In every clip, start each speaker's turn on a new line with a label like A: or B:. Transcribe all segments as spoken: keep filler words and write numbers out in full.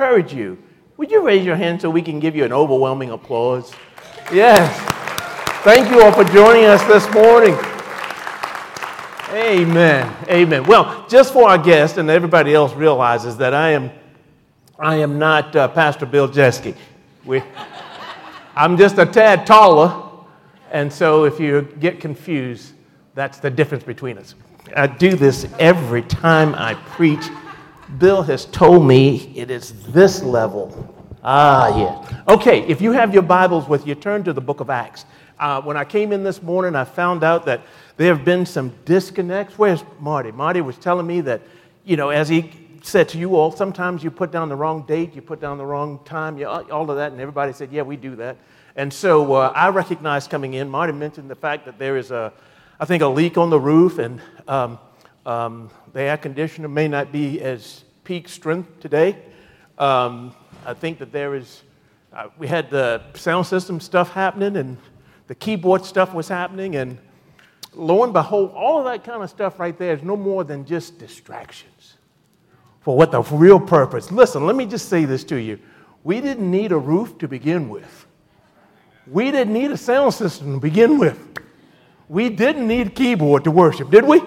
A: encourage you. Would you raise your hand so we can give you an overwhelming applause? Yes. Thank you all for joining us this morning. Amen. Amen. Well, just for our guest and everybody else realizes that I am I am not uh, Pastor Bill Jeske. We, I'm just a tad taller, and so if you get confused, that's the difference between us. I do this every time I preach. Bill has told me it is this level. Ah, yeah. Okay, if you have your Bibles with you, turn to the book of Acts. Uh, when I came in this morning, I found out that there have been some disconnects. Where's Marty? Marty was telling me that, you know, as he said to you all, sometimes you put down the wrong date, you put down the wrong time, you, all of that, and everybody said, yeah, we do that. And so uh, I recognized coming in, Marty mentioned the fact that there is, a, I think, a leak on the roof, and um, um, the air conditioner may not be as peak strength today. Um, I think that there is, uh, we had the sound system stuff happening, and the keyboard stuff was happening, and lo and behold, all of that kind of stuff right there is no more than just distractions for what the real purpose. Listen, let me just say this to you. We didn't need a roof to begin with. We didn't need a sound system to begin with. We didn't need a keyboard to worship, did we?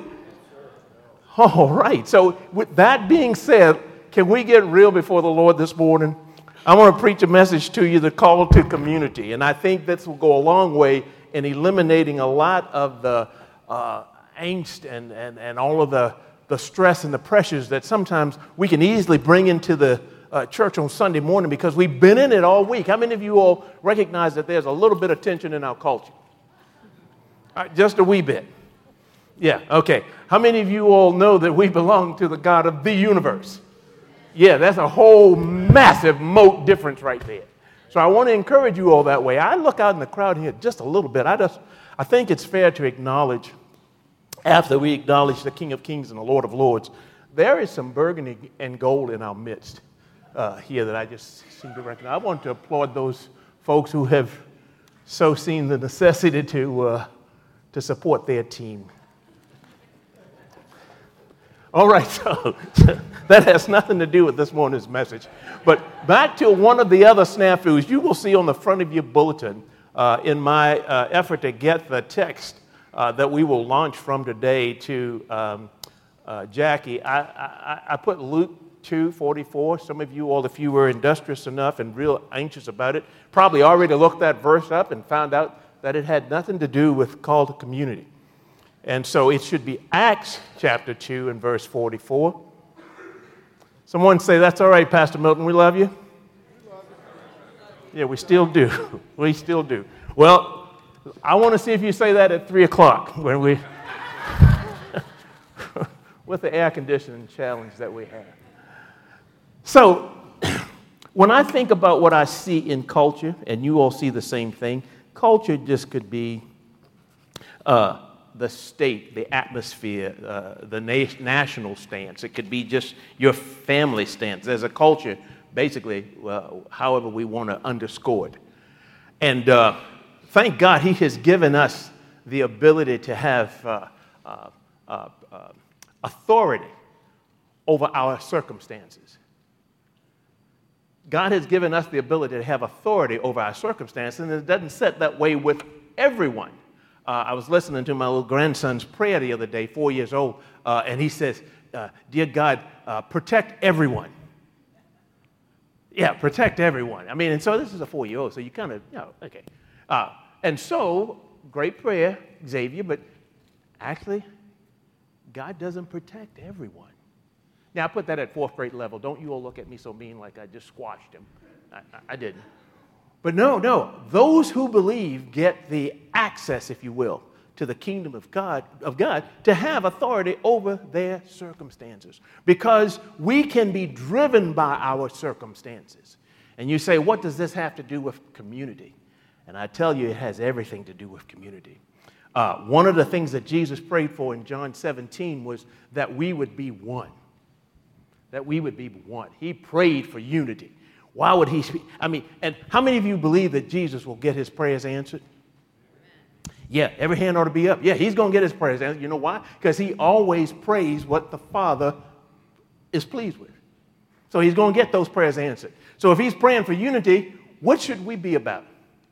A: All right. So with that being said, can we get real before the Lord this morning? I want to preach a message to you, the call to community. And I think this will go a long way in eliminating a lot of the uh, angst and, and, and all of the, the stress and the pressures that sometimes we can easily bring into the uh, church on Sunday morning because we've been in it all week. How many of you all recognize that there's a little bit of tension in our culture? All right, just a wee bit. Yeah, okay. How many of you all know that we belong to the God of the universe? Yeah, that's a whole massive moat difference right there. So I want to encourage you all that way. I look out in the crowd here just a little bit. I just, I think it's fair to acknowledge, after we acknowledge the King of Kings and the Lord of Lords, there is some burgundy and gold in our midst uh, here that I just seem to recognize. I want to applaud those folks who have so seen the necessity to uh, to support their team. All right, so that has nothing to do with this morning's message. But back to one of the other snafus, you will see on the front of your bulletin, uh, in my uh, effort to get the text uh, that we will launch from today to um, uh, Jackie, I, I, I put Luke two forty-four. Some of you all, if you were industrious enough and real anxious about it, probably already looked that verse up and found out that it had nothing to do with call to community. And so it should be Acts chapter two and verse forty-four. Someone say, that's all right, Pastor Milton, we love you. Yeah, we still do. We still do. Well, I want to see if you say that at three o'clock when we, with the air conditioning challenge that we have. So when I think about what I see in culture, and you all see the same thing, culture just could be uh, the state, the atmosphere, uh, the na- national stance. It could be just your family stance. There's a culture, basically, uh, however we want to underscore it. And uh, thank God he has given us the ability to have uh, uh, uh, uh, authority over our circumstances. God has given us the ability to have authority over our circumstances, and it doesn't sit that way with everyone. Uh, I was listening to my little grandson's prayer the other day, four years old, uh, and he says, uh, dear God, uh, protect everyone. Yeah, protect everyone. I mean, and so this is a four-year-old, so you kind of, you know, okay. Uh, and so, great prayer, Xavier, but actually, God doesn't protect everyone. Now, I put that at fourth grade level. Don't you all look at me so mean like I just squashed him. I, I, I didn't. But no, no. Those who believe get the access, if you will, to the kingdom of God, of God to have authority over their circumstances. Because we can be driven by our circumstances. And you say, what does this have to do with community? And I tell you, it has everything to do with community. Uh, one of the things that Jesus prayed for in John seventeen was that we would be one. That we would be one. He prayed for unity. Why would he speak? I mean, and how many of you believe that Jesus will get his prayers answered? Yeah, every hand ought to be up. Yeah, he's going to get his prayers answered. You know why? Because he always prays what the Father is pleased with. So he's going to get those prayers answered. So if he's praying for unity, what should we be about?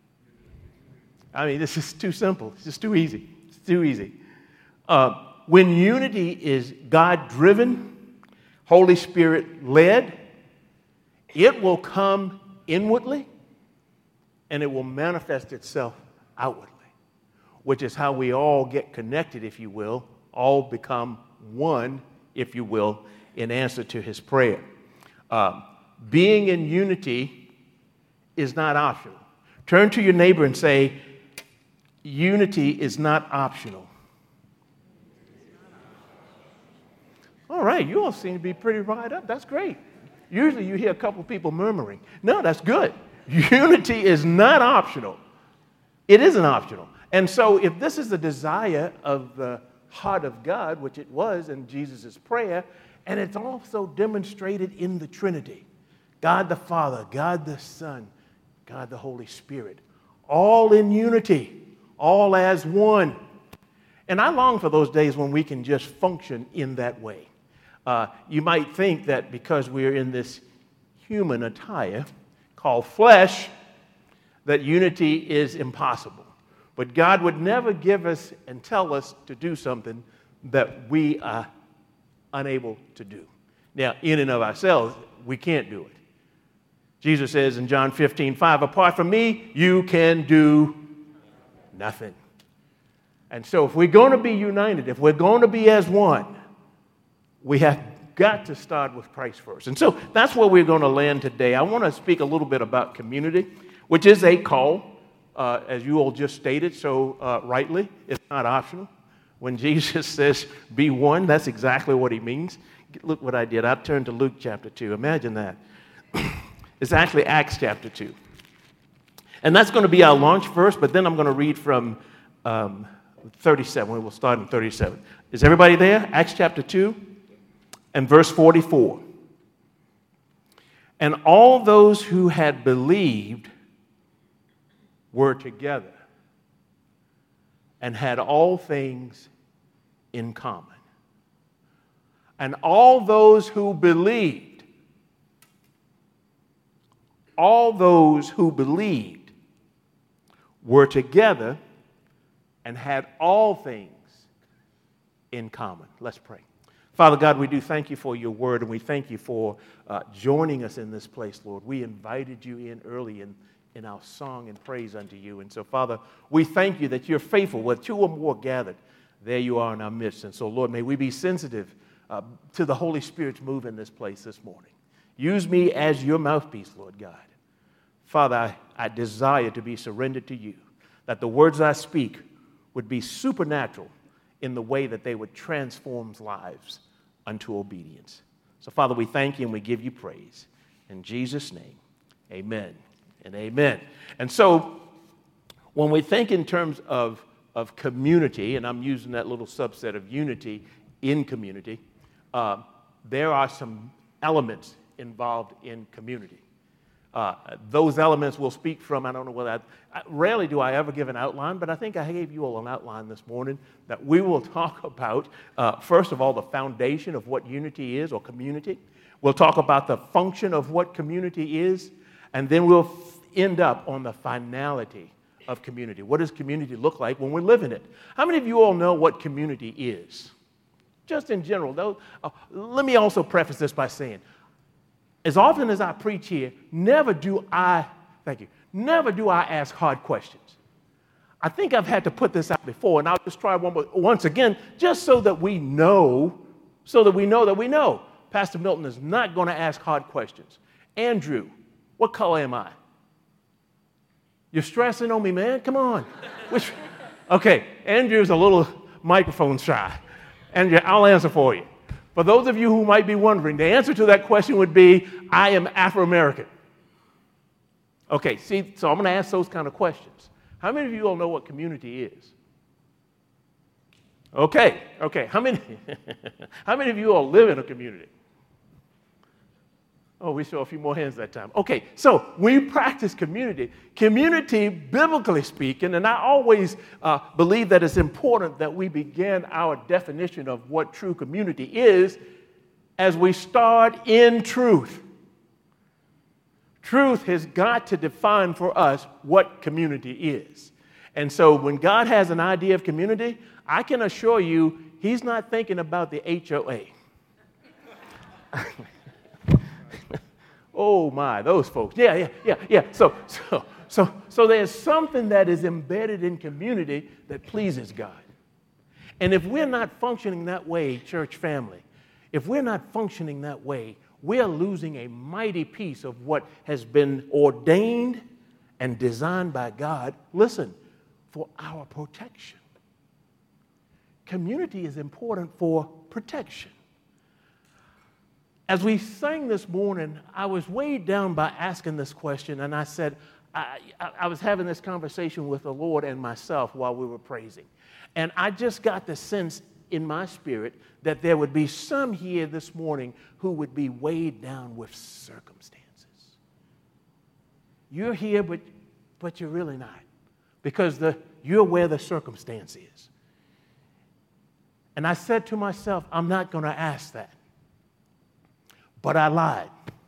A: I mean, this is too simple. It's just too easy. It's too easy. Uh, when unity is God-driven, Holy Spirit-led, it will come inwardly and it will manifest itself outwardly, which is how we all get connected, if you will, all become one, if you will, in answer to his prayer. Uh, being in unity is not optional. Turn to your neighbor and say, unity is not optional. All right, you all seem to be pretty right up. That's great. Usually you hear a couple people murmuring. No, that's good. Unity is not optional. It isn't optional. And so if this is the desire of the heart of God, which it was in Jesus' prayer, and it's also demonstrated in the Trinity, God the Father, God the Son, God the Holy Spirit, all in unity, all as one. And I long for those days when we can just function in that way. Uh, you might think that because we're in this human attire called flesh, that unity is impossible. But God would never give us and tell us to do something that we are unable to do. Now, in and of ourselves, we can't do it. Jesus says in John fifteen five, apart from me, you can do nothing. And so if we're going to be united, if we're going to be as one, we have got to start with Christ first. And so that's where we're going to land today. I want to speak a little bit about community, which is a call, uh, as you all just stated so uh, rightly. It's not optional. When Jesus says, be one, that's exactly what he means. Look what I did. I turned to Luke chapter two. Imagine that. It's actually Acts chapter two. And that's going to be our launch verse, but then I'm going to read from um, thirty-seven. We will start in thirty-seven. Is everybody there? Acts chapter two and verse forty-four. And all those who had believed were together and had all things in common. And all those who believed, all those who believed were together and had all things in common. Let's pray. Father God, we do thank you for your word, and we thank you for uh, joining us in this place, Lord. We invited you in early in, in our song and praise unto you. And so, Father, we thank you that you're faithful. Where two or more gathered, there you are in our midst. And so, Lord, may we be sensitive uh, to the Holy Spirit's move in this place this morning. Use me as your mouthpiece, Lord God. Father, I, I desire to be surrendered to you, that the words I speak would be supernatural in the way that they would transform lives unto obedience. So, Father, we thank you and we give you praise. In Jesus' name, amen and amen. And so, when we think in terms of, of community, and I'm using that little subset of unity in community, uh, there are some elements involved in community. Uh, those elements we'll speak from. I don't know whether I, I, rarely do I ever give an outline, but I think I gave you all an outline this morning that we will talk about, uh, first of all, the foundation of what unity is or community. We'll talk about the function of what community is, and then we'll f- end up on the finality of community. What does community look like when we live in it? How many of you all know what community is? Just in general. Though, uh, let me also preface this by saying, as often as I preach here, never do I, thank you, never do I ask hard questions. I think I've had to put this out before, and I'll just try one more, once again, just so that we know, so that we know that we know. Pastor Milton is not going to ask hard questions. Andrew, what color am I? You're stressing on me, man? Come on. Which, okay, Andrew's a little microphone shy. Andrew, I'll answer for you. For those of you who might be wondering, the answer to that question would be, I am Afro-American. Okay, see, so I'm going to ask those kind of questions. How many of you all know what community is? Okay, okay. How many, how many of you all live in a community? Oh, we saw a few more hands that time. Okay, so we practice community. Community, biblically speaking, and I always uh, believe that it's important that we begin our definition of what true community is as we start in truth. Truth has got to define for us what community is. And so when God has an idea of community, I can assure you he's not thinking about the H O A. Oh my, those folks. Yeah, yeah, yeah, yeah. So, so, so, so there's something that is embedded in community that pleases God. And if we're not functioning that way, church family, if we're not functioning that way, we're losing a mighty piece of what has been ordained and designed by God, listen, for our protection. Community is important for protection. As we sang this morning, I was weighed down by asking this question, and I said, I, I, I was having this conversation with the Lord and myself while we were praising. And I just got the sense in my spirit that there would be some here this morning who would be weighed down with circumstances. You're here, but, but you're really not, because the, you're where the circumstance is. And I said to myself, I'm not going to ask that. But I lied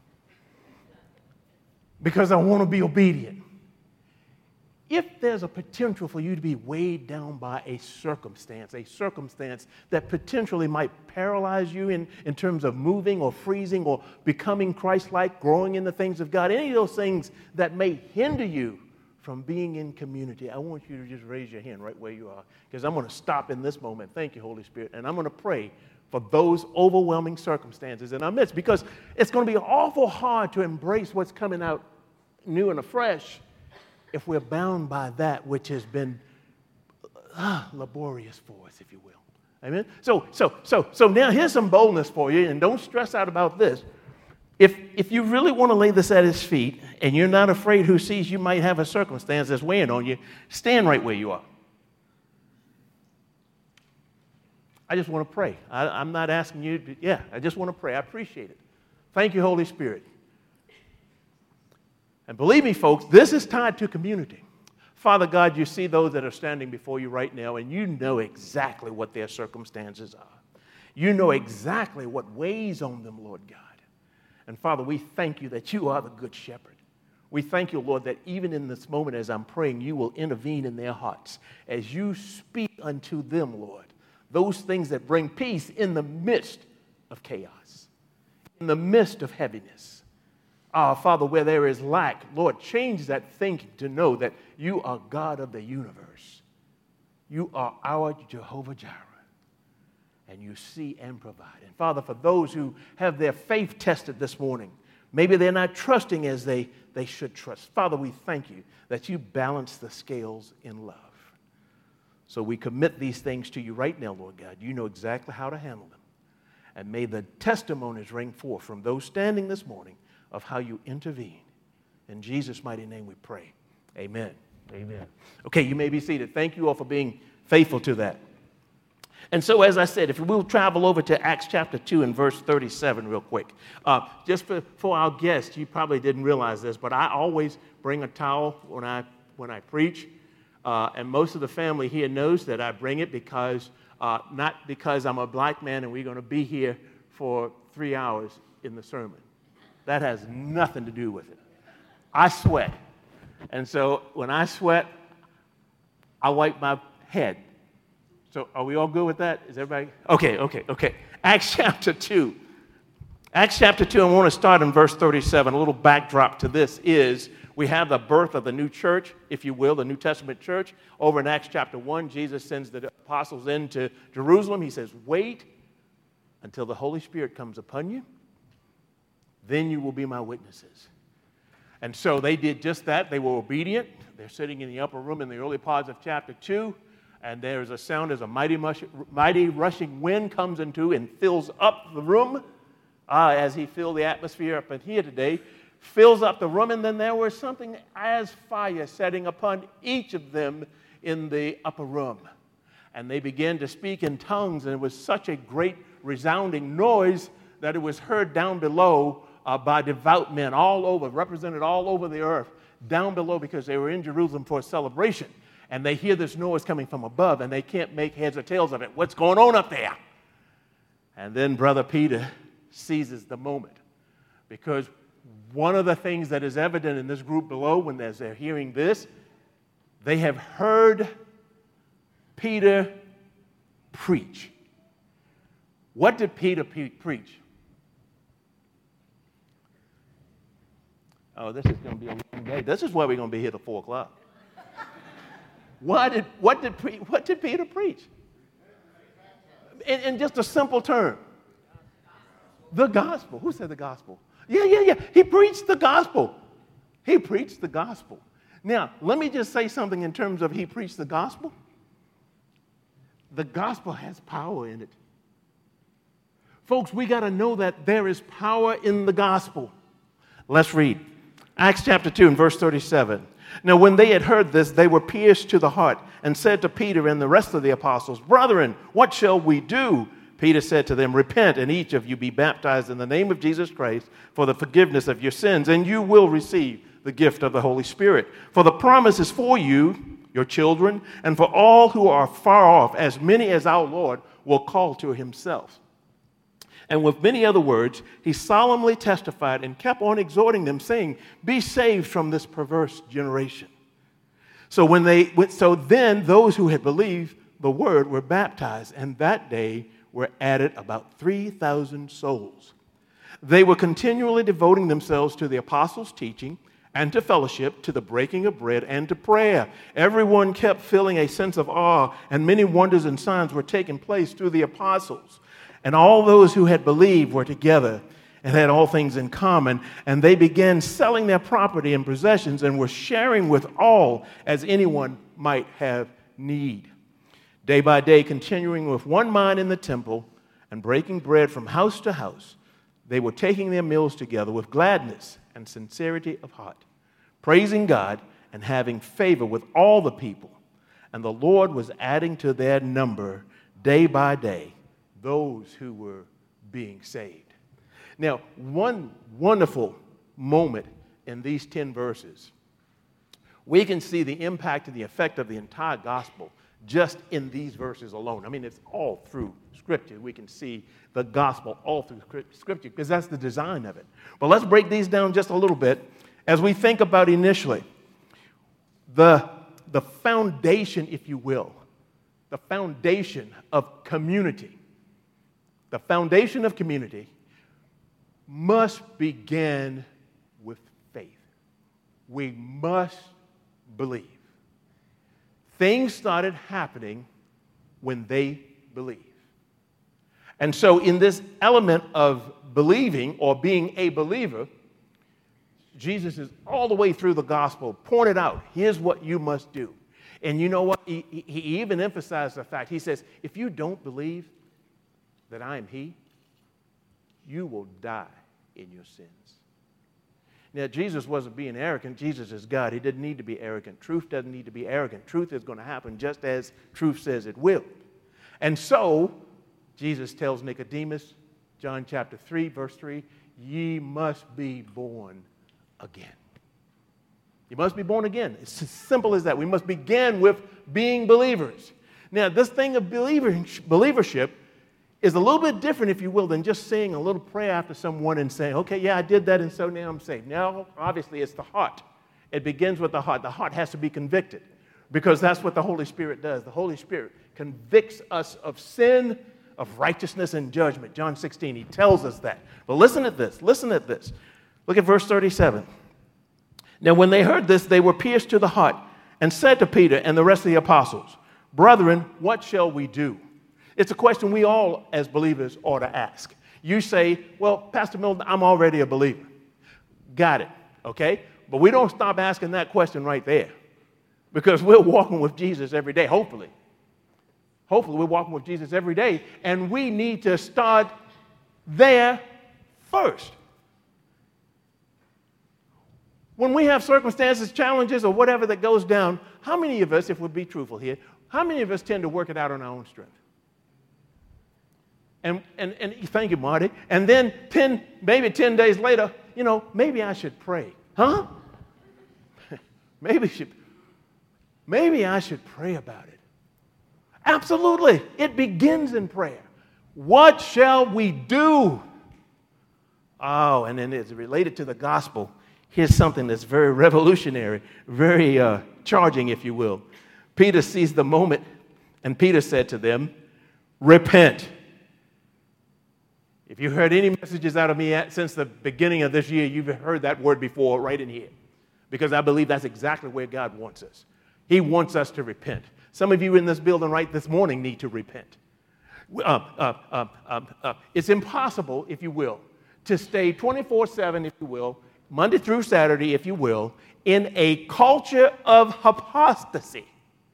A: because I want to be obedient. If there's a potential for you to be weighed down by a circumstance, a circumstance that potentially might paralyze you in, in terms of moving or freezing or becoming Christ-like, growing in the things of God, any of those things that may hinder you from being in community, I want you to just raise your hand right where you are, because I'm going to stop in this moment. Thank you, Holy Spirit. And I'm going to pray for those overwhelming circumstances in our midst, because it's going to be awful hard to embrace what's coming out new and afresh if we're bound by that which has been uh, laborious for us, if you will. Amen? So, so, so, so now here's some boldness for you, and don't stress out about this. If, if you really want to lay this at his feet, and you're not afraid who sees you might have a circumstance that's weighing on you, stand right where you are. I just want to pray. I, I'm not asking you to, yeah, I just want to pray. I appreciate it. Thank you, Holy Spirit. And believe me, folks, this is tied to community. Father God, you see those that are standing before you right now, and you know exactly what their circumstances are. You know exactly what weighs on them, Lord God. And Father, we thank you that you are the good shepherd. We thank you, Lord, that even in this moment as I'm praying, you will intervene in their hearts as you speak unto them, Lord, those things that bring peace in the midst of chaos, in the midst of heaviness. Ah, Father, where there is lack, Lord, change that thinking to know that you are God of the universe. You are our Jehovah Jireh, and you see and provide. And Father, for those who have their faith tested this morning, maybe they're not trusting as they, they should trust. Father, we thank you that you balance the scales in love. So we commit these things to you right now, Lord God. You know exactly how to handle them. And may the testimonies ring forth from those standing this morning of how you intervene. In Jesus' mighty name we pray. Amen. Amen. Okay, you may be seated. Thank you all for being faithful to that. And so, as I said, if we'll travel over to Acts chapter two and verse thirty-seven real quick. Uh, just for, for our guests, you probably didn't realize this, but I always bring a towel when I, when I preach. Uh, and most of the family here knows that I bring it because, uh, not because I'm a black man and we're going to be here for three hours in the sermon. That has nothing to do with it. I sweat. And so when I sweat, I wipe my head. So are we all good with that? Is everybody? Okay, okay, okay. Acts chapter two. Acts chapter two, I want to start in verse thirty-seven. A little backdrop to this is we have the birth of the new church, if you will, the New Testament church. Over in Acts chapter one, Jesus sends the apostles into Jerusalem. He says, wait until the Holy Spirit comes upon you. Then you will be my witnesses. And so they did just that. They were obedient. They're sitting in the upper room in the early parts of chapter two. And there's a sound as a mighty, mush, mighty rushing wind comes into and fills up the room, uh, as he filled the atmosphere up in here today, fills up the room. And then there was something as fire setting upon each of them in the upper room. And they began to speak in tongues, and it was such a great resounding noise that it was heard down below uh, by devout men all over, represented all over the earth, down below, because they were in Jerusalem for a celebration. And they hear this noise coming from above, and they can't make heads or tails of it. What's going on up there? And then Brother Peter seizes the moment, because one of the things that is evident in this group below when as they're hearing this, they have heard Peter preach. What did Peter pe- preach? Oh, this is going to be a long day. This is why we're going to be here till four o'clock. What did, what did, pre- what did Peter preach? In, in just a simple term. The gospel. Who said the gospel? Yeah, yeah, yeah. He preached the gospel. He preached the gospel. Now, let me just say something in terms of he preached the gospel. The gospel has power in it. Folks, we got to know that there is power in the gospel. Let's read. Acts chapter two and verse thirty-seven. Now, when they had heard this, they were pierced to the heart and said to Peter and the rest of the apostles, "Brethren, what shall we do?" Peter said to them, "Repent, and each of you be baptized in the name of Jesus Christ for the forgiveness of your sins, and you will receive the gift of the Holy Spirit. For the promise is for you, your children, and for all who are far off, as many as our Lord will call to himself." And with many other words, he solemnly testified and kept on exhorting them, saying, "Be saved from this perverse generation." So when they so then those who had believed the word were baptized, and that day were added about three thousand souls. They were continually devoting themselves to the apostles' teaching and to fellowship, to the breaking of bread, and to prayer. Everyone kept feeling a sense of awe, and many wonders and signs were taking place through the apostles. And all those who had believed were together and had all things in common, and they began selling their property and possessions and were sharing with all as anyone might have need. Day by day, continuing with one mind in the temple and breaking bread from house to house, they were taking their meals together with gladness and sincerity of heart, praising God and having favor with all the people. And the Lord was adding to their number day by day those who were being saved. Now, one wonderful moment in these ten verses, we can see the impact and the effect of the entire gospel just in these verses alone. I mean, it's all through Scripture. We can see the gospel all through Scripture because that's the design of it. But let's break these down just a little bit as we think about initially the, the foundation, if you will, the foundation of community. The foundation of community must begin with faith. We must believe. Things started happening when they believe. And so in this element of believing or being a believer, Jesus is all the way through the gospel pointed out, here's what you must do. And you know what? He, he even emphasized the fact, he says, if you don't believe that I am he, you will die in your sins. Now, Jesus wasn't being arrogant. Jesus is God. He didn't need to be arrogant. Truth doesn't need to be arrogant. Truth is going to happen just as truth says it will. And so, Jesus tells Nicodemus, John chapter three, verse three, ye must be born again. You must be born again. It's as simple as that. We must begin with being believers. Now, this thing of believer, believership is a little bit different, if you will, than just saying a little prayer after someone and saying, okay, yeah, I did that, and so now I'm saved. Now, obviously, it's the heart. It begins with the heart. The heart has to be convicted because that's what the Holy Spirit does. The Holy Spirit convicts us of sin, of righteousness, and judgment. John sixteen, he tells us that. But listen at this. Listen at this. Look at verse thirty-seven. Now, when they heard this, they were pierced to the heart and said to Peter and the rest of the apostles, "Brethren, what shall we do?" It's a question we all, as believers, ought to ask. You say, well, Pastor Milton, I'm already a believer. Got it, okay? But we don't stop asking that question right there because we're walking with Jesus every day, hopefully. Hopefully we're walking with Jesus every day, and we need to start there first. When we have circumstances, challenges, or whatever that goes down, how many of us, if we'll be truthful here, how many of us tend to work it out on our own strength? And, and, and thank you, Marty. And then ten, maybe ten days later, you know, maybe I should pray. Huh? maybe, should, maybe I should pray about it. Absolutely. It begins in prayer. What shall we do? Oh, and then it's related to the gospel. Here's something that's very revolutionary, very uh, charging, if you will. Peter sees the moment, and Peter said to them, repent. If you've heard any messages out of me at, since the beginning of this year, you've heard that word before right in here. Because I believe that's exactly where God wants us. He wants us to repent. Some of you in this building right this morning need to repent. Uh, uh, uh, uh, uh, it's impossible, if you will, to stay twenty-four seven, if you will, Monday through Saturday, if you will, in a culture of apostasy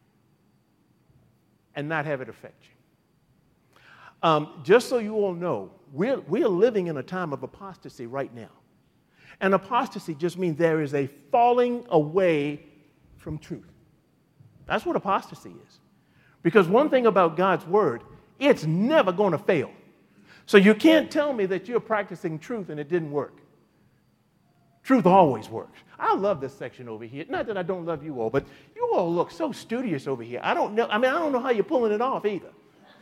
A: and not have it affect you. Um, just so you all know, we're, we're living in a time of apostasy right now. And apostasy just means there is a falling away from truth. That's what apostasy is. Because one thing about God's word, it's never going to fail. So you can't tell me that you're practicing truth and it didn't work. Truth always works. I love this section over here. Not that I don't love you all, but you all look so studious over here. I don't know. I mean, I don't know how you're pulling it off either.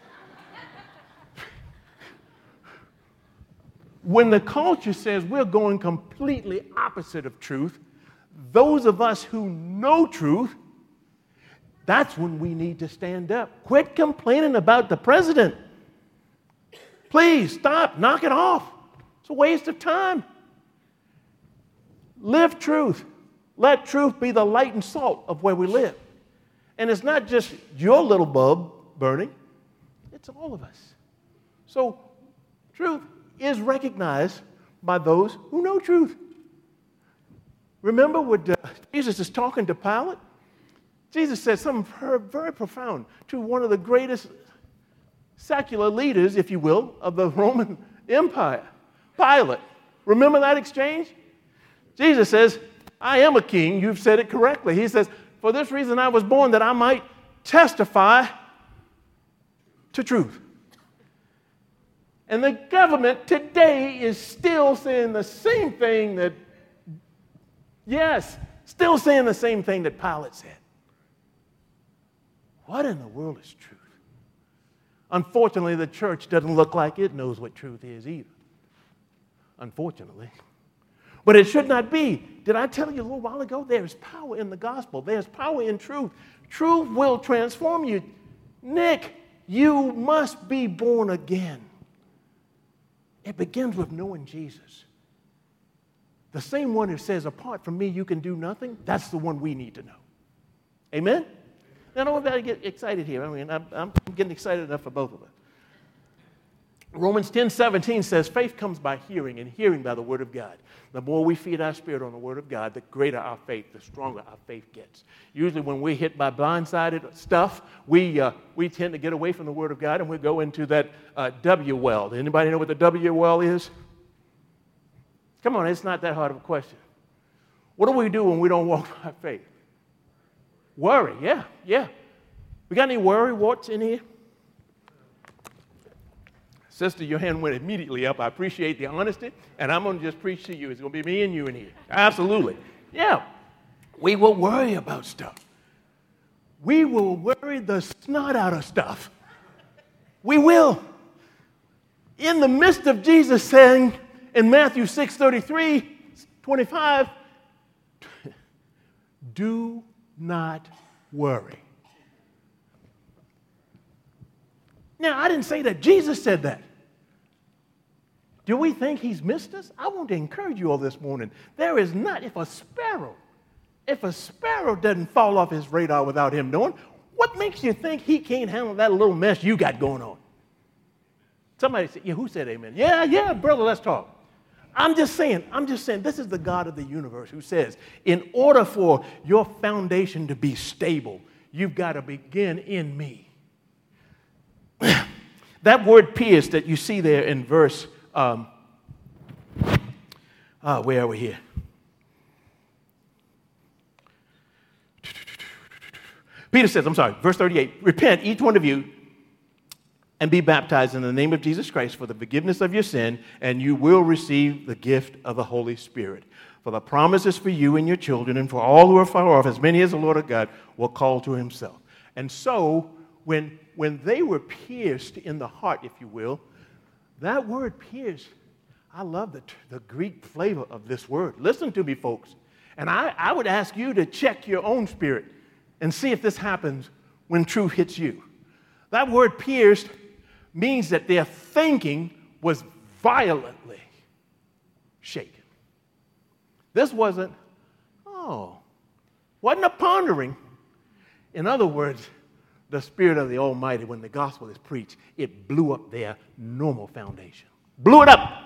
A: When the culture says we're going completely opposite of truth, those of us who know truth, that's when we need to stand up. Quit complaining about the president. Please stop. Knock it off. It's a waste of time. Live truth. Let truth be the light and salt of where we live. And it's not just your little bulb burning. It's all of us. So truth is recognized by those who know truth. Remember what uh, Jesus is talking to Pilate? Jesus said something very, very profound to one of the greatest secular leaders, if you will, of the Roman Empire, Pilate. Remember that exchange? Jesus says, I am a king. You've said it correctly. He says, for this reason I was born, that I might testify to truth. And the government today is still saying the same thing that, yes, still saying the same thing that Pilate said. What in the world is truth? Unfortunately, the church doesn't look like it knows what truth is either. Unfortunately. But it should not be. Did I tell you a little while ago? There is power in the gospel. There's power in truth. Truth will transform you. Nick, you must be born again. It begins with knowing Jesus. The same one who says, apart from me, you can do nothing, that's the one we need to know. Amen? Now, I don't want to get excited here. I mean, I'm, I'm getting excited enough for both of us. Romans ten seventeen says, faith comes by hearing, and hearing by the word of God. The more we feed our spirit on the word of God, the greater our faith, the stronger our faith gets. Usually when we're hit by blindsided stuff, we uh, we tend to get away from the word of God, and we go into that uh, W well. Anybody know what the W well is? Come on, it's not that hard of a question. What do we do when we don't walk by faith? Worry, yeah, yeah. We got any worry warts in here? Sister, your hand went immediately up. I appreciate the honesty, and I'm going to just preach to you. It's going to be me and you in here. Absolutely. Yeah. We will worry about stuff. We will worry the snot out of stuff. We will. In the midst of Jesus saying in Matthew six thirty-three, twenty-five, do not worry. Now, I didn't say that. Jesus said that. Do we think he's missed us? I want to encourage you all this morning. There is not, if a sparrow, if a sparrow doesn't fall off his radar without him knowing, what makes you think he can't handle that little mess you got going on? Somebody said, yeah, who said amen? Yeah, yeah, brother, let's talk. I'm just saying, I'm just saying, this is the God of the universe who says, in order for your foundation to be stable, you've got to begin in me. That word pierce that you see there in verse, um, uh, where are we here? Peter says, I'm sorry, verse thirty-eight, repent, each one of you, and be baptized in the name of Jesus Christ for the forgiveness of your sin, and you will receive the gift of the Holy Spirit. For the promise is for you and your children, and for all who are far off, as many as the Lord our God will call to himself. And so, when, when they were pierced in the heart, if you will, that word pierce, I love the, the Greek flavor of this word. Listen to me, folks. And I, I would ask you to check your own spirit and see if this happens when truth hits you. That word pierced means that their thinking was violently shaken. This wasn't, oh, wasn't a pondering. In other words, the Spirit of the Almighty, when the gospel is preached, it blew up their normal foundation. Blew it up.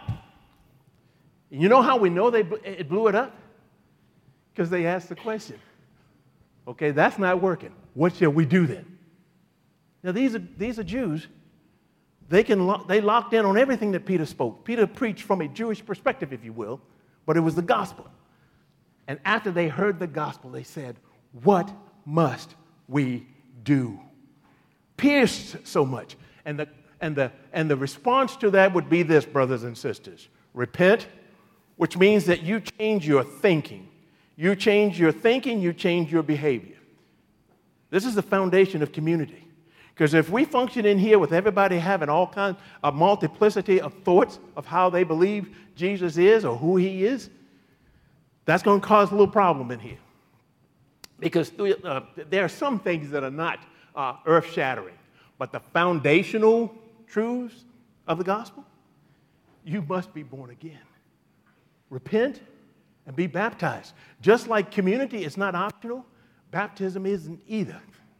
A: And you know how we know they it blew it up? Because they asked the question. Okay, that's not working. What shall we do then? Now, these are, these are Jews. They, can lo- they locked in on everything that Peter spoke. Peter preached from a Jewish perspective, if you will, but it was the gospel. And after they heard the gospel, they said, what must we do? Pierced so much. And the, and, the, and the response to that would be this, brothers and sisters. Repent, which means that you change your thinking. You change your thinking, you change your behavior. This is the foundation of community. Because if we function in here with everybody having all kinds of multiplicity of thoughts of how they believe Jesus is or who he is, that's going to cause a little problem in here. Because uh, there are some things that are not uh, earth-shattering, but the foundational truths of the gospel, you must be born again. Repent and be baptized. Just like community is not optional, baptism isn't either.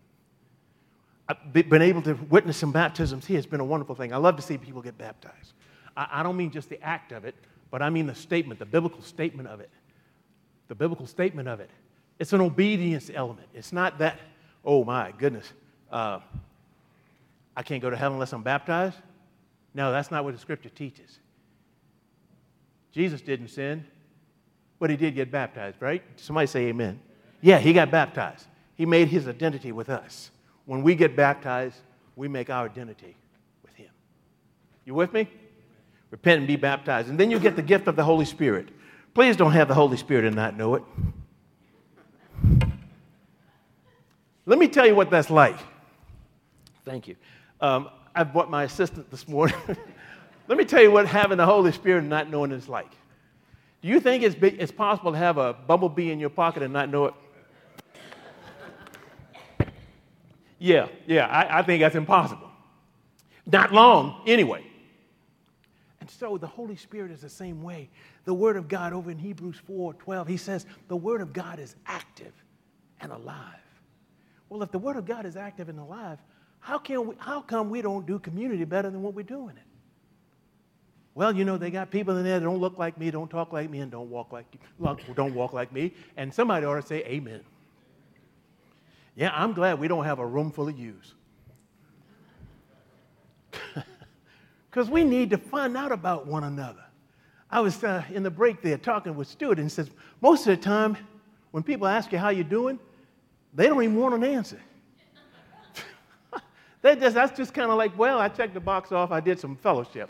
A: I've been able to witness some baptisms here. It's been a wonderful thing. I love to see people get baptized. I, I don't mean just the act of it, but I mean the statement, the biblical statement of it. The biblical statement of it. It's an obedience element. It's not that, oh my goodness, uh, I can't go to heaven unless I'm baptized. No, that's not what the scripture teaches. Jesus didn't sin, but he did get baptized, right? Somebody say amen. Yeah, he got baptized. He made his identity with us. When we get baptized, we make our identity with him. You with me? Repent and be baptized. And then you get the gift of the Holy Spirit. Please don't have the Holy Spirit and not know it. Let me tell you what that's like. Thank you. Um, I brought my assistant this morning. Let me tell you what having the Holy Spirit and not knowing is like. Do you think it's, it's possible to have a bumblebee in your pocket and not know it? Yeah, yeah, I, I think that's impossible. Not long, anyway. And so the Holy Spirit is the same way. The Word of God over in Hebrews four twelve, he says the Word of God is active and alive. Well, if the Word of God is active and alive, how can we, how come we don't do community better than what we're doing it? Well, you know, they got people in there that don't look like me, don't talk like me, and don't walk like don't walk like me. And somebody ought to say amen. Yeah, I'm glad we don't have a room full of yous. Because we need to find out about one another. I was uh, in the break there talking with Stuart and says, most of the time, when people ask you how you're doing, they don't even want an answer. they just, that's just kind of like, well, I checked the box off, I did some fellowship.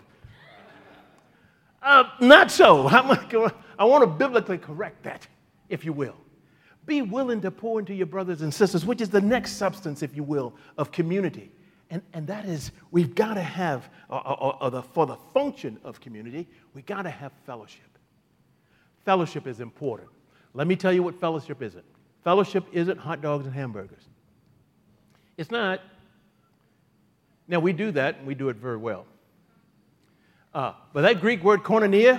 A: Uh, not so. I want to biblically correct that, if you will. Be willing to pour into your brothers and sisters, which is the next substance, if you will, of community. And, and that is, we've got to have, uh, uh, uh, the, for the function of community, we've got to have fellowship. Fellowship is important. Let me tell you what fellowship isn't. Fellowship isn't hot dogs and hamburgers. It's not. Now, we do that, and we do it very well. Uh, but that Greek word koinonia,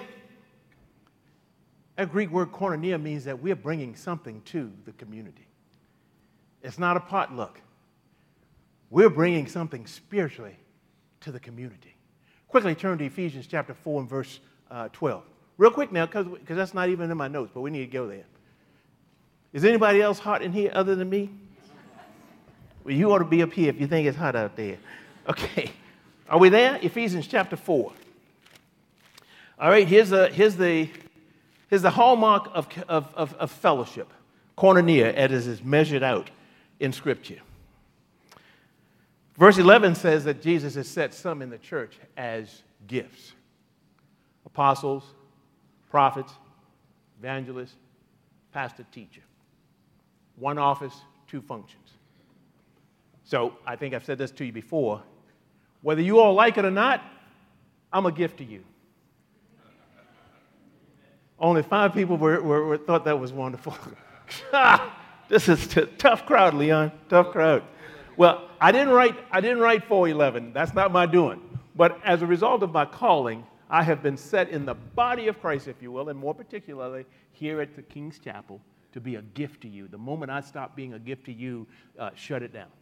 A: that Greek word koinonia means that we're bringing something to the community. It's not a potluck. We're bringing something spiritually to the community. Quickly turn to Ephesians chapter four and verse uh, twelve. Real quick now, because that's not even in my notes, but we need to go there. Is anybody else hot in here other than me? Well, you ought to be up here if you think it's hot out there. Okay. Are we there? Ephesians chapter four. All right, here's, a, here's, the, here's the hallmark of, of, of, of fellowship, koinonia, as is measured out in Scripture. Verse eleven says that Jesus has set some in the church as gifts. Apostles, prophets, evangelists, pastor, teacher. One office, two functions. So I think I've said this to you before. Whether you all like it or not, I'm a gift to you. Only five people were, were, were thought that was wonderful. This is a tough crowd, Leon. Tough crowd. Well, I didn't write. I didn't write four eleven. That's not my doing. But as a result of my calling, I have been set in the body of Christ, if you will, and more particularly here at the King's Chapel, to be a gift to you. The moment I stop being a gift to you, uh, shut it down.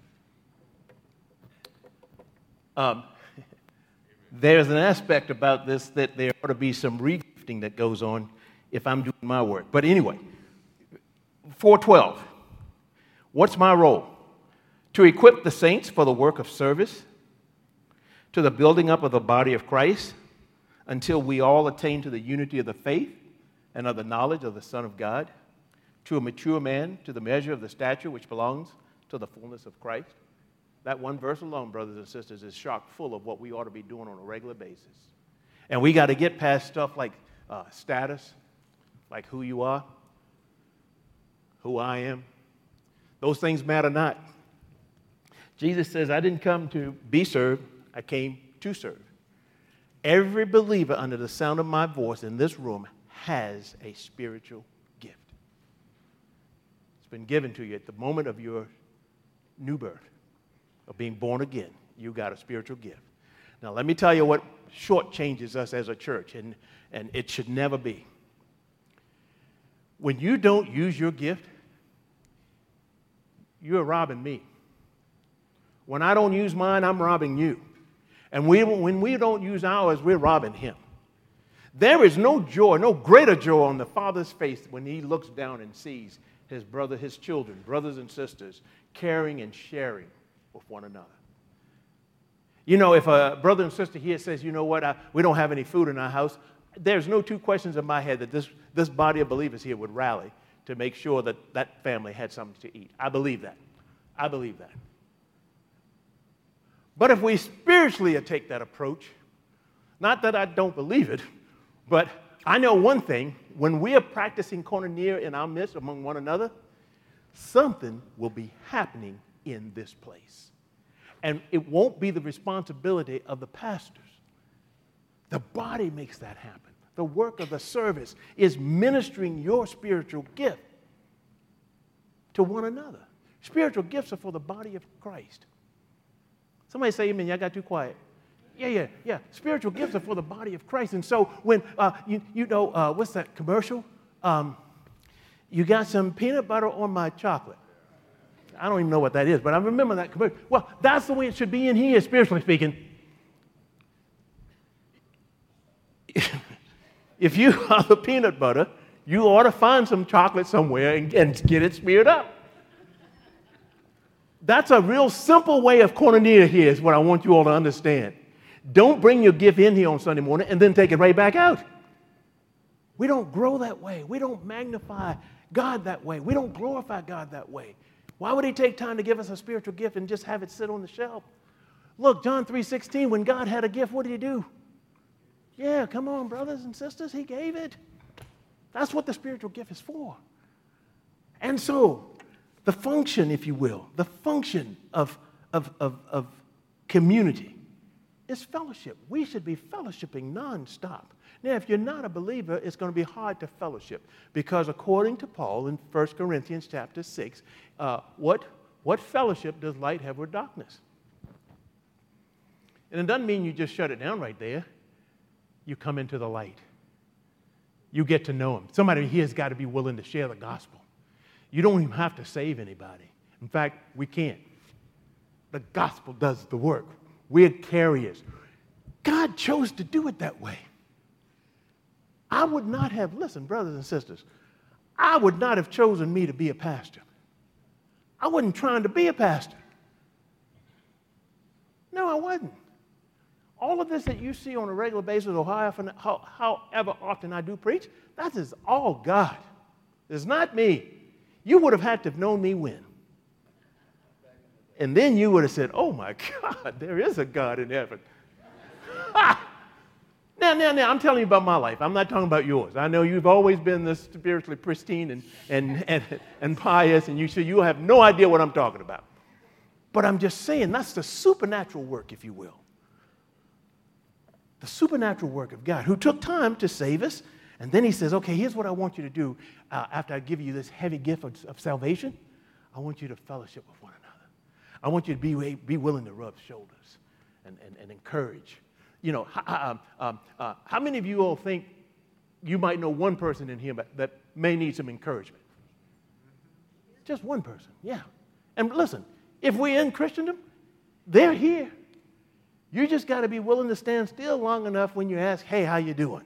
A: Um, there's an aspect about this that there ought to be some regifting that goes on if I'm doing my work. But anyway, four twelve. What's my role? To equip the saints for the work of service, to the building up of the body of Christ, until we all attain to the unity of the faith and of the knowledge of the Son of God, to a mature man, to the measure of the stature which belongs to the fullness of Christ. That one verse alone, brothers and sisters, is chock full of what we ought to be doing on a regular basis. And we got to get past stuff like uh, status, like who you are, who I am. Those things matter not. Jesus says, I didn't come to be served, I came to serve. Every believer under the sound of my voice in this room has a spiritual gift. It's been given to you at the moment of your new birth, of being born again. You got a spiritual gift. Now, let me tell you what shortchanges us as a church, and, and it should never be. When you don't use your gift, you're robbing me. When I don't use mine, I'm robbing you. And we, when we don't use ours, we're robbing him. There is no joy, no greater joy on the Father's face when he looks down and sees his brother, his children, brothers and sisters, caring and sharing with one another. You know, if a brother and sister here says, you know what, I, we don't have any food in our house, there's no two questions in my head that this, this body of believers here would rally to make sure that that family had something to eat. I believe that. I believe that. But if we spiritually take that approach, not that I don't believe it, but I know one thing, when we are practicing koinonia in our midst among one another, something will be happening in this place. And it won't be the responsibility of the pastors. The body makes that happen. The work of the service is ministering your spiritual gift to one another. Spiritual gifts are for the body of Christ. Somebody say amen. Y'all got too quiet. Yeah, yeah, yeah. Spiritual gifts are for the body of Christ. And so when, uh, you, you know, uh, what's that commercial? Um, you got some peanut butter on my chocolate. I don't even know what that is, but I remember that commercial. Well, that's the way it should be in here, spiritually speaking. If you are the peanut butter, you ought to find some chocolate somewhere and, and get it smeared up. That's a real simple way of koinonia here is what I want you all to understand. Don't bring your gift in here on Sunday morning and then take it right back out. We don't grow that way. We don't magnify God that way. We don't glorify God that way. Why would he take time to give us a spiritual gift and just have it sit on the shelf? Look, John three sixteen, when God had a gift, what did he do? Yeah, come on, brothers and sisters, he gave it. That's what the spiritual gift is for. And so, the function, if you will, the function of, of, of, of community is fellowship. We should be fellowshipping nonstop. Now, if you're not a believer, it's going to be hard to fellowship because according to Paul in First Corinthians chapter six, uh, what, what fellowship does light have with darkness? And it doesn't mean you just shut it down right there. You come into the light. You get to know him. Somebody here has got to be willing to share the gospel. You don't even have to save anybody. In fact, we can't. The gospel does the work. We're carriers. God chose to do it that way. I would not have, listen, brothers and sisters, I would not have chosen me to be a pastor. I wasn't trying to be a pastor. No, I wasn't. All of this that you see on a regular basis or however, however often I do preach, that is all God. It's not me. You would have had to have known me when. And then you would have said, oh my God, there is a God in heaven. Now, now, now, I'm telling you about my life. I'm not talking about yours. I know you've always been this spiritually pristine and, and, and, and pious, and you say you have no idea what I'm talking about. But I'm just saying that's the supernatural work, if you will. The supernatural work of God, who took time to save us And then he says, okay, here's what I want you to do uh, after I give you this heavy gift of, of salvation. I want you to fellowship with one another. I want you to be, be willing to rub shoulders and, and, and encourage. You know, um, um, uh, how many of you all think you might know one person in here that may need some encouragement? Just one person, yeah. And listen, if we're in Christendom, they're here. You just got to be willing to stand still long enough when you ask, hey, how you doing?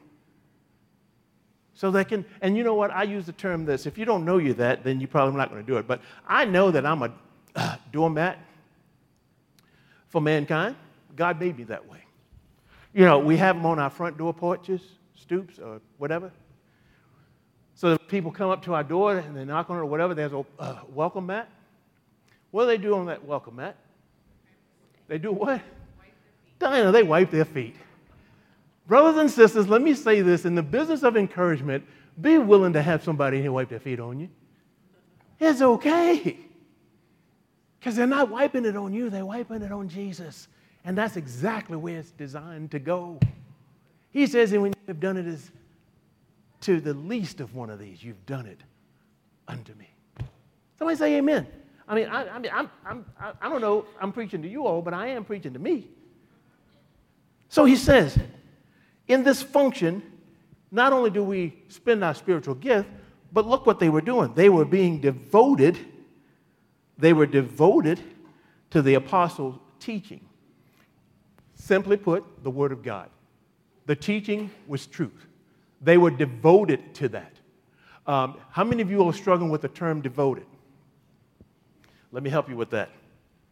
A: So they can, and you know what, I use the term this. If you don't know you that, then you're probably not going to do it. But I know that I'm a uh, doormat for mankind. God made me that way. You know, we have them on our front door porches, stoops, or whatever. So that people come up to our door and they knock on it or whatever, there's a uh, welcome mat. What do they do on that welcome mat? They do what? Diana, they wipe their feet. Brothers and sisters, let me say this. In the business of encouragement, be willing to have somebody here wipe their feet on you. It's okay. Because they're not wiping it on you, they're wiping it on Jesus. And that's exactly where it's designed to go. He says, and when you have done it as to the least of one of these, you've done it unto me. Somebody say amen. I mean, I, I mean, I'm, I'm, I, I don't know, I'm preaching to you all, but I am preaching to me. So he says, in this function, not only do we spend our spiritual gift, but look what they were doing. They were being devoted, they were devoted to the apostles' teaching. Simply put, the Word of God. The teaching was truth. They were devoted to that. Um, how many of you are struggling with the term devoted? Let me help you with that.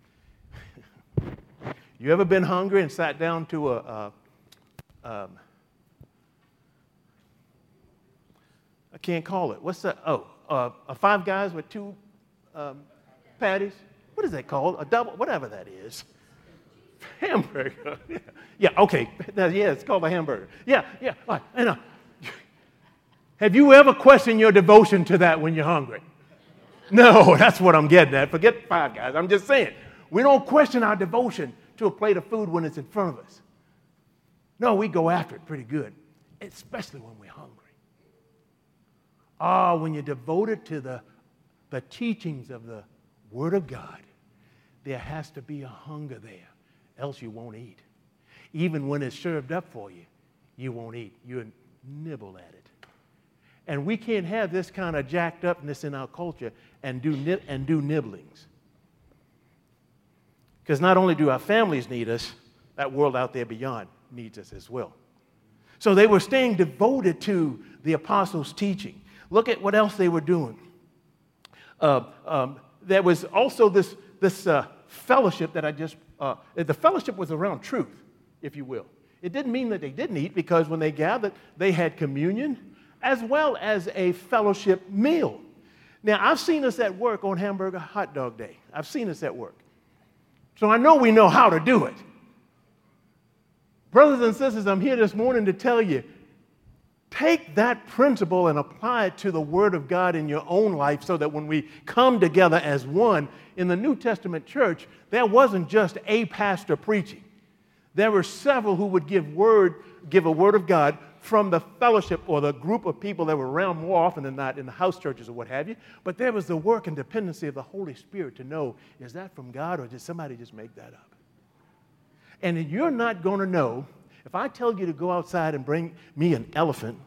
A: You ever been hungry and sat down to a, a um, I can't call it. What's that? Oh, uh, a Five Guys with two um, patties. What is that called? A double, whatever that is. Hamburger. yeah. yeah, okay. Yeah, it's called a hamburger. Yeah, yeah. Right. And, uh, have you ever questioned your devotion to that when you're hungry? No, that's what I'm getting at. Forget Five Guys. I'm just saying. We don't question our devotion to a plate of food when it's in front of us. No, we go after it pretty good, especially when we're hungry. Ah, when you're devoted to the, the teachings of the Word of God, there has to be a hunger there, else you won't eat. Even when it's served up for you, you won't eat. You nibble at it. And we can't have this kind of jacked upness in our culture and do, nib- and do nibblings. Because not only do our families need us, that world out there beyond needs us as well. So they were staying devoted to the apostles' teaching. Look at what else they were doing. Uh, um, there was also this, this uh, fellowship that I just, uh, the fellowship was around truth, if you will. It didn't mean that they didn't eat, because when they gathered, they had communion as well as a fellowship meal. Now, I've seen us at work on Hamburger Hot Dog Day. I've seen us at work. So I know we know how to do it. Brothers and sisters, I'm here this morning to tell you, take that principle and apply it to the Word of God in your own life, so that when we come together as one, in the New Testament church, there wasn't just a pastor preaching. There were several who would give word, give a word of God from the fellowship or the group of people that were around more often than not in the house churches or what have you. But there was the work and dependency of the Holy Spirit to know, is that from God, or did somebody just make that up? And you're not going to know, if I tell you to go outside and bring me an elephant,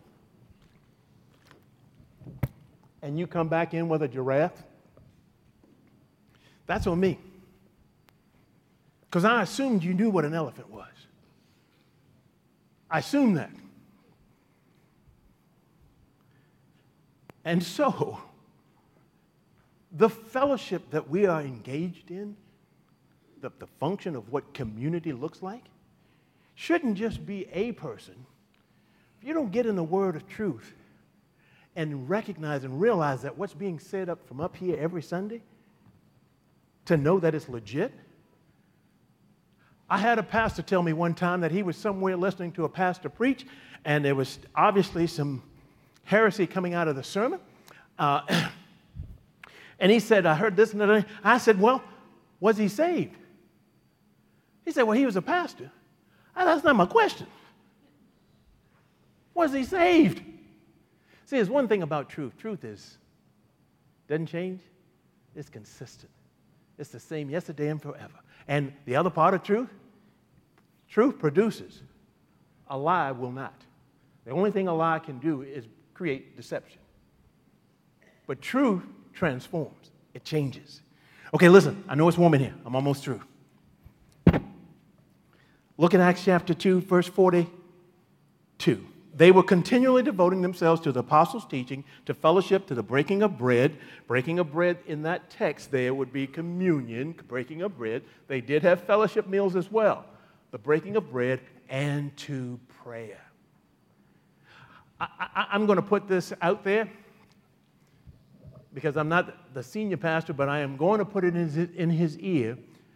A: and you come back in with a giraffe, that's on me. Because I assumed you knew what an elephant was. I assumed that. And so, the fellowship that we are engaged in, the, the function of what community looks like, shouldn't just be a person. If you don't get in the word of truth and recognize and realize that what's being said up from up here every Sunday, to know that it's legit. I had a pastor tell me one time that he was somewhere listening to a pastor preach, and there was obviously some heresy coming out of the sermon. Uh, and he said, I heard this and that. I said, well, was he saved? He said, well, he was a pastor. I, that's not my question. Was he saved? See, there's one thing about truth. Truth is, doesn't change. It's consistent. It's the same yesterday and forever. And the other part of truth, truth produces. A lie will not. The only thing a lie can do is create deception. But truth transforms. It changes. Okay, listen. I know it's warm in here. I'm almost through. Look at Acts chapter two, verse forty-two. They were continually devoting themselves to the apostles' teaching, to fellowship, to the breaking of bread. Breaking of bread in that text there would be communion, breaking of bread. They did have fellowship meals as well. The breaking of bread and to prayer. I, I, I'm going to put this out there because I'm not the senior pastor, but I am going to put it in his, in his ear.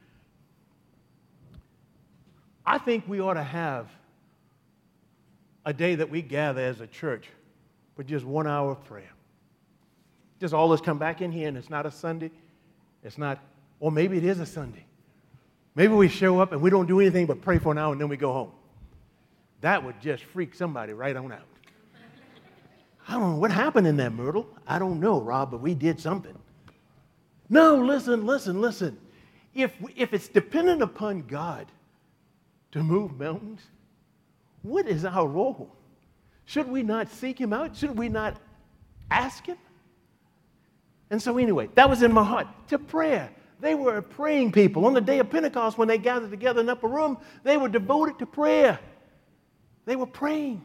A: I think we ought to have a day that we gather as a church for just one hour of prayer. Just all of us come back in here, and it's not a Sunday. It's not, or maybe it is a Sunday. Maybe we show up and we don't do anything but pray for an hour and then we go home. That would just freak somebody right on out. I don't know what happened in that, Myrtle. I don't know, Rob, but we did something. No, listen, listen, listen. If, if it's dependent upon God to move mountains, what is our role? Should we not seek him out? Should we not ask him? And so anyway, that was in my heart, to prayer. They were praying people. On the day of Pentecost, when they gathered together in the upper room, they were devoted to prayer. They were praying.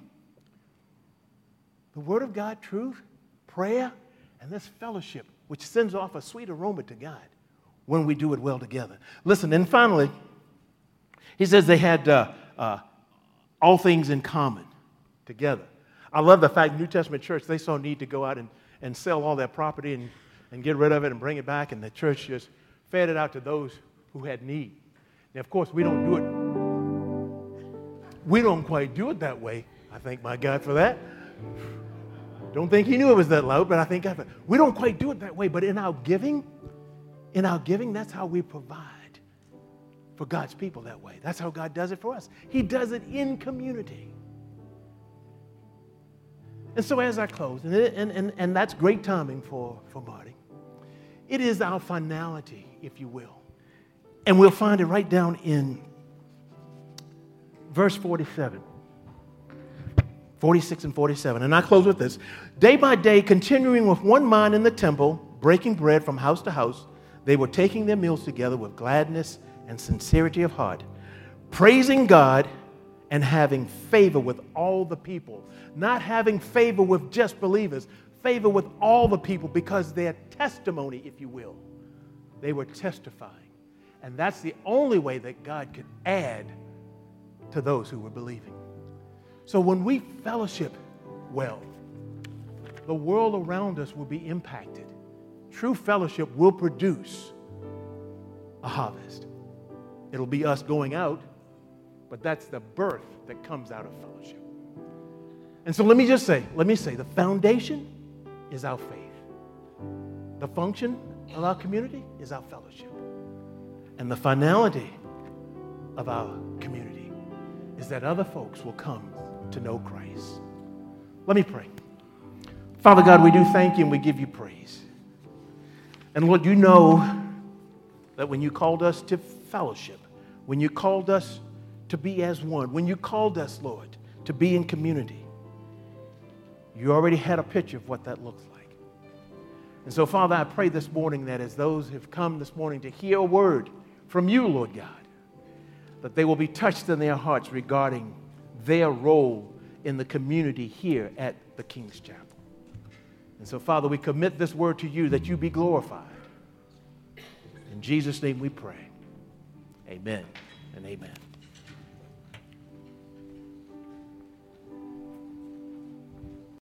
A: The Word of God, truth, prayer, and this fellowship, which sends off a sweet aroma to God when we do it well together. Listen, and finally, he says they had uh, uh, all things in common together. I love the fact New Testament church, they saw need to go out and, and sell all their property and, and get rid of it and bring it back, and the church just fed it out to those who had need. Now, of course, we don't do it. We don't quite do it that way. I thank my God for that. Don't think he knew it was that loud, but I think God, we don't quite do it that way. But in our giving, in our giving, that's how we provide for God's people that way. That's how God does it for us. He does it in community. And so as I close, and, and, and, and that's great timing for, for Marty, it is our finality, if you will. And we'll find it right down in verse forty-seven. forty-six and forty-seven. And I close with this. Day by day, continuing with one mind in the temple, breaking bread from house to house, they were taking their meals together with gladness and sincerity of heart, praising God and having favor with all the people. Not having favor with just believers, favor with all the people, because their testimony, if you will, they were testifying. And that's the only way that God could add to those who were believing. So when we fellowship well, the world around us will be impacted. True fellowship will produce a harvest. It'll be us going out, but that's the birth that comes out of fellowship. And so let me just say, let me say, the foundation is our faith. The function of our community is our fellowship. And the finality of our community is that other folks will come to know Christ. Let me pray. Father God, we do thank you and we give you praise. And Lord, you know that when you called us to fellowship, when you called us to be as one, when you called us, Lord, to be in community, you already had a picture of what that looks like. And so, Father, I pray this morning that as those who have come this morning to hear a word from you, Lord God, that they will be touched in their hearts regarding their role in the community here at the King's Chapel. And so, Father, we commit this word to you that you be glorified. In Jesus' name we pray. Amen and amen.